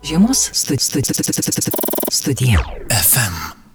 Žiemos studija. FM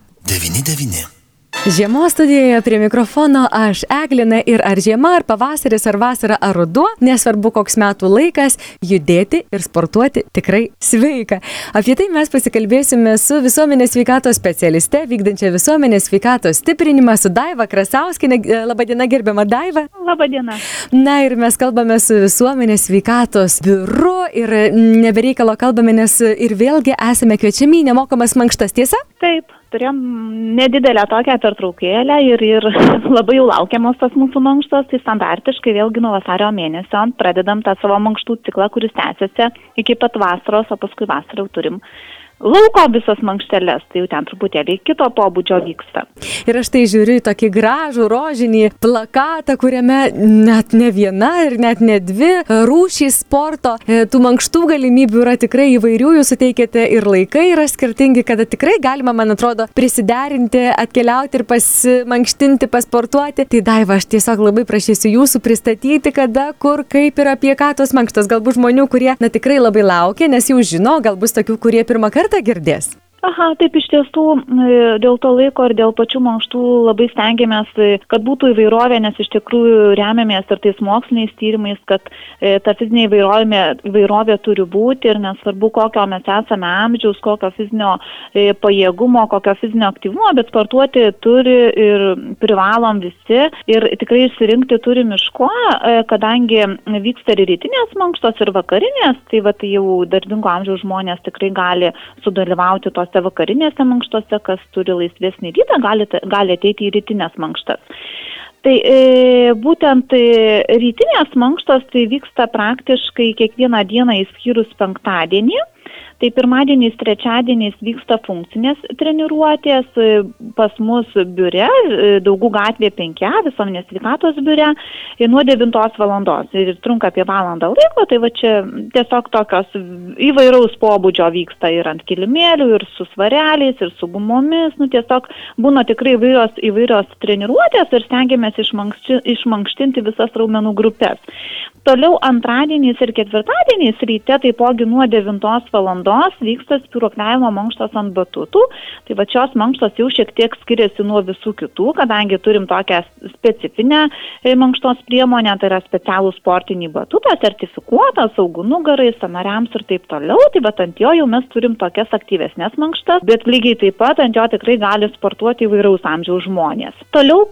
99. Žiemos studijoje prie mikrofono aš Eglina ir ar žiema, ar pavasaris, ar vasara, ar ruduo, nesvarbu koks metų laikas, judėti ir sportuoti tikrai sveika. Apie tai mes pasikalbėsime su visuomenės sveikatos specialiste, vykdančia visuomenės sveikatos stiprinimą, su Daiva Krasauskienė. Labadiena, gerbiama Daiva. Labadiena. Na ir mes kalbame su visuomenės sveikatos biuru ir nebereikalo kalbame, nes ir vėlgi esame kviečiami į nemokamas mankštas, tiesa? Taip. Turėjom nedidelę tokią pertraukėlę ir labai jau laukiamos tas mūsų mankštos, tai standartiškai vėlgi nuo vasario mėnesio pradedam tą savo mankštų ciklą, kuris tęsiasi iki pat vasaros, o paskui vasarą jau turim lauko visas mankšteles, tai jau ten truputėlį kito pobūdžio vyksta. Ir aš tai žiūriu į tokį gražų rožinį plakatą, kuriame net ne viena ir net ne dvi rūšys sporto. Tų mankštų galimybių yra tikrai įvairių, jūs suteikėte ir laikai yra skirtingi, kada tikrai galima, man atrodo, prisiderinti, atkeliauti ir pasimankštinti, pasportuoti. Tai Daiva, aš tiesiog labai prašysiu jūsų pristatyti, kada, kur, kaip ir apie ką tos mankštos. Galbūt žmonių, kurie tikrai labai laukia, nes jau žino, galbūt tokių, kurie pirmą kartą girdės. Aha, taip iš tiesų, dėl to laiko ir dėl pačių mankštų labai stengiamės, kad būtų įvairovė, nes iš tikrųjų remiamės ir tais moksliniais tyrimais, kad ta fizinė įvairovė turi būti ir nesvarbu, kokio mes esame amžiaus, kokio fizinio pajėgumo, kokio fizinio aktyvumo, bet sportuoti turi ir privalom visi ir tikrai išsirinkti turim iš ko, kadangi vyksta ir rytinės mankštos ir vakarinės, tai jau darbingo amžiaus žmonės tikrai gali sudalyvauti tose vakarinėse mankštose, kas turi laisvesnį rytą, gali ateiti į rytinės mankštas. Tai būtent rytinės mankštos tai vyksta praktiškai kiekvieną dieną išskyrus penktadienį. Tai pirmadieniais, trečiadieniais vyksta funkcinės treniruotės pas mus biure, Daugų gatvė 5, visuomenės sveikatos biure, nuo 9 valandos. Ir trunka apie valandą laiko, tai čia tiesiog tokios įvairaus pobūdžio vyksta ir ant kilimėlių, ir su svareliais, ir su gumomis. Tiesiog būna tikrai įvairios treniruotės ir stengiamės išmankštinti visas raumenų grupės. Toliau antradieniais ir ketvirtadieniais ryte taipogi nuo 9 valandos vyksta spyruokliavimo mankštos ant batutų. Tai šios mankštos jau šiek tiek skiriasi nuo visų kitų, kadangi turim tokią specifinę mankštos priemonę, tai yra specialų sportinį batutą, sertifikuotą, saugų nugarai, sąnariams ir taip toliau. Tai ant jo jau mes turim tokias aktyvesnės mankštas, bet lygiai taip pat ant jo tikrai gali sportuoti įvairaus amžiaus žmonės. Toliau,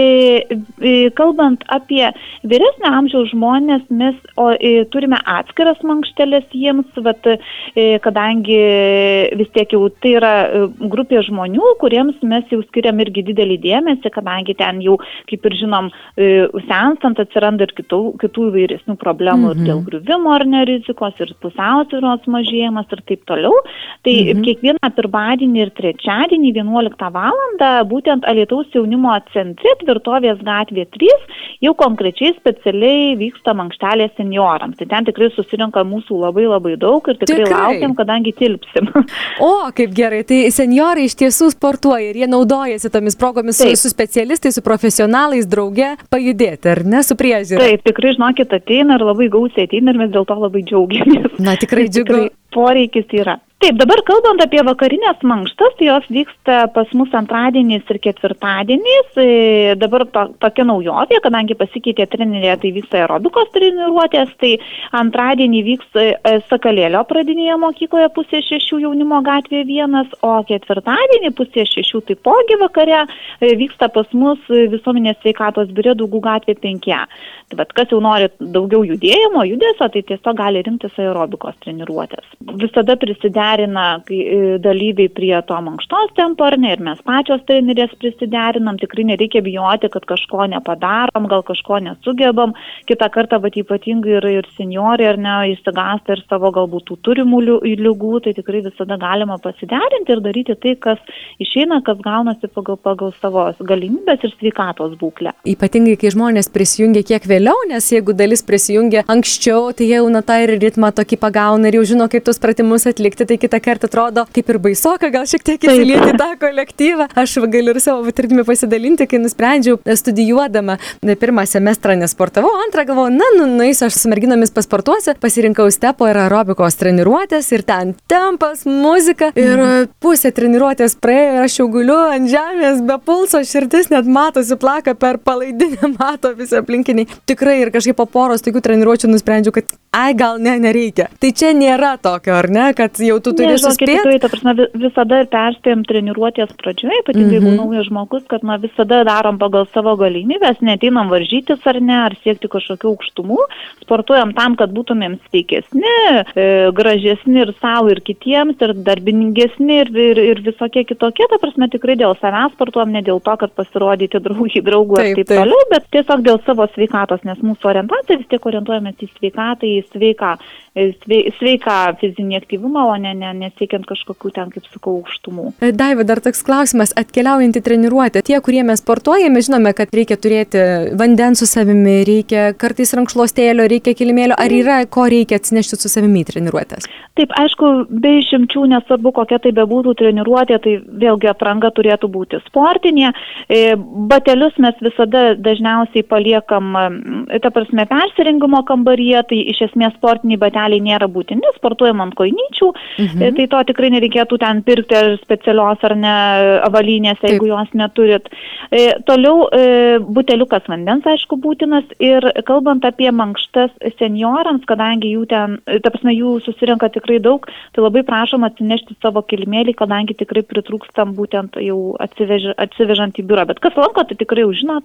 kalbant apie vyresnio amžiaus žmonės, mes turime atskiras mankšteles jiems, kadangi vis tiek jau tai yra grupė žmonių, kuriems mes jau skiriam irgi didelį dėmesį, kadangi ten jau, kaip ir žinom, senstant atsiranda ir kitų įvairesnių problemų ir dėl griuvimo ar nerizikos, ir pusiausvyros mažėjimas ir taip toliau. Tai kiekvieną pirmadienį ir trečiadienį 11 valandą būtent Alytaus jaunimo centre, Tvirtovės gatvė 3, jau konkrečiai specialiai vyksta mankštelė seniorams. Tai ten tikrai susirinka mūsų labai daug ir tikrai laukiam, kadangi tilpsim. O, kaip gerai. Tai seniorai iš tiesų sportuoja ir jie naudojasi tomis progomis su specialistais, su profesionalais drauge pajudėti, ar ne, su priežiūra? Taip, tikrai žinokit, ateina ir labai gausiai ateina ir mes dėl to labai džiaugiamės. Na, tikrai džiugu. Poreikis yra. Taip, dabar kalbant apie vakarinės mankštas, tai jos vyksta pas mus antradieniais ir ketvirtadieniais. Dabar tokia naujovė, kadangi pasikeitė trenerė, tai vyksta aerobikos treniruotės, tai antradienį vyks Sakalėlio pradinėje mokykloje 5:30 jaunimo gatvė 1, o ketvirtadienį 5:30 taipogi vakare vyksta pas mus visuomenės sveikatos biure Daugų gatvė 5. Tai kas jau nori daugiau judesio, tai tiesiog gali rinktis aerobikos treniruotės. Visada prisiderina dalyviai prie to mankštos tempo, ar ne, ir mes pačios trenerės prisiderinam, tikrai nereikia bijoti, kad kažko nepadarom, gal kažko nesugebam, kitą kartą, bet ypatingai ir senioriai, ar ne, išsigąsta ir savo galbūt tų turimų ligų, tai tikrai visada galima pasiderinti ir daryti tai, kas išeina, kas gaunasi pagal savo galimybės ir sveikatos būklę. Ypatingai, kai žmonės prisijungia kiek vėliau, nes jeigu dalis prisijungia anksčiau, tai jau tą ir ritmą tokį pagauna ir jau žino, kaip tos pratimus atlikti, tai kitą kartą atrodo kaip ir baisoka, gal šiek tiek įsilieti tą kolektyvą. Aš galiu ir savo patirtimi pasidalinti, kai nusprendžiau studijuodama pirmą semestrą nesportavau, antrą galvojau, nueisiu aš su merginomis pasportuosiu, pasirinkau stepo ir aerobikos treniruotės ir ten tempas, muzika ir pusė treniruotės praėjo ir aš jau guliu ant žemės be pulso, širdis net matosi, plaka per palaidinę, mato visi aplinkiniai. Tikrai ir kažkaip po poros tokių treniruočių nusprendžiau, kad gal nereikia. Tai čia nėra tokio, ar ne, kad jau tu turi suspėti? Tikrai, ta prasme, visada ir perspėjom treniruotės pradžioje, ypatingai jeigu naujas žmogus, kad visada darom pagal savo galimybės, neteinam varžytis ar ne, ar siekti kažkokių aukštumų, sportuojam tam, kad būtumėm sveikesni, gražesni ir savo, ir kitiems, ir darbiningesni, ir visokie kitokie, ta prasme, tikrai dėl savęs sportuojam, ne dėl to, kad pasirodyti draugų ir taip toliau, bet tiesiog dėl savo sveikatos, nes mūsų orientacija vis tiek orientuojamės į sveikatą, į sveiką fizinį aktyvumą, o nesiekiant kažkokių ten, kaip sakau, aukštumų. Daiva, dar toks klausimas, atkeliaujant į treniruotę. Tie, kurie mes sportuojame, žinome, kad reikia turėti vandens su savimi, reikia kartais rankšluostėlio, reikia kilimėlio. Ar yra, ko reikia atsinešti su savimi į treniruotės? Taip, aišku, be išimčių, nesvarbu, kokia tai bebūtų treniruotė, tai vėlgi apranga turėtų būti sportinė. Batelius mes visada dažniausiai paliekam, ta prasme, persirengimo kambaryje, tai iš esmės sportiniai bateliai nėra būtini, sportuojam ant kojinyčių, tai to tikrai nereikėtų ten pirkti specialios ar ne avalynės, jeigu jos neturit. Toliau buteliukas vandens, aišku, būtinas ir kalbant apie mankštas seniorams, kadangi jų ten, ta prasme, jų susirenka tikrai daug, tai labai prašom atsinešti savo kilimėlį, kadangi tikrai pritrūkstam būtent jau atsivežant į biurą. Bet kas lanko, tai tikrai jau žino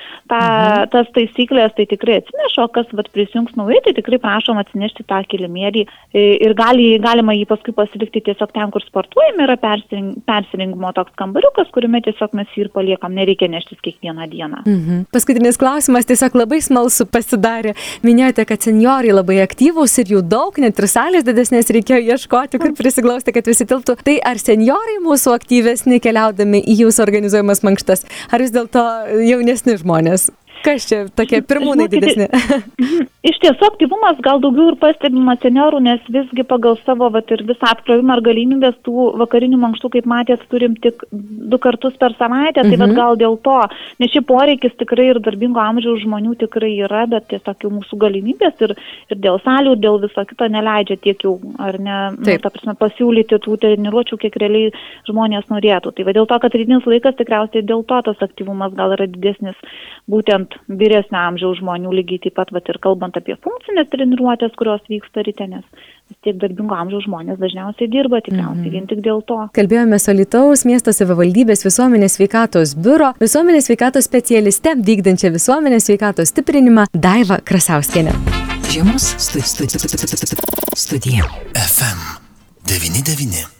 tas taisyklės, tai tikrai atsineša, o kas prisijungs naujai, tai tikrai prašom atsinešti tą kilimėlį ir galima jį paskui pasilikti tiesiog ten, kur sportuojame, yra persirengimo toks kambariukas, kuriame tiesiog mes jį ir paliekam, nereikia neštis kiekvieną dieną. Paskutinis klausimas, tiesiog labai smalsu pasidarė. Minėjote, kad senjorai labai aktyvūs ir jų daug, net ir salės didesnės reikėjo ieškoti, kur prisiglausti, kad visi tiltų. Tai ar senjorai mūsų aktyvesni keliaudami į jūsų organizuojamas mankštas, ar vis dėlto jaunesni žmonės? Kas čia tokie pirmūnai didesni? Iš tiesų aktyvumas gal daugiau ir pastebimas seniorų, nes visgi pagal savo ir visą apkrovimą ar galimybės tų vakarinių mankštų, kaip matėt, turim tik 2 kartus per savaitę, tai gal dėl to, nes šį poreikis tikrai ir darbingo amžiaus žmonių tikrai yra, bet tiesiog jau mūsų galimybės ir dėl salių, ir dėl viso kito neleidžia tiek jau, ar ne, ta prasme, pasiūlyti tų treniruočių, kiek realiai žmonės norėtų. Tai dėl to, kad rytinis laikas tikriausiai dėl to tas aktyvumas gal yra didesnis būtent vyresnio amžiaus žmonių, lygiai taip pat ir kalbant apie funkcinės treniruotės, kurios vyksta ryte, nes vis tiek darbingo amžiaus žmonės dažniausiai dirba, tikriausiai vien tik dėl to. Kalbėjome su Alytaus miesto savivaldybės visuomenės sveikatos biuro visuomenės sveikatos specialiste, vykdančia visuomenės sveikatos stiprinimą Daiva Krasauskienė. Žiemos studija. FM 99.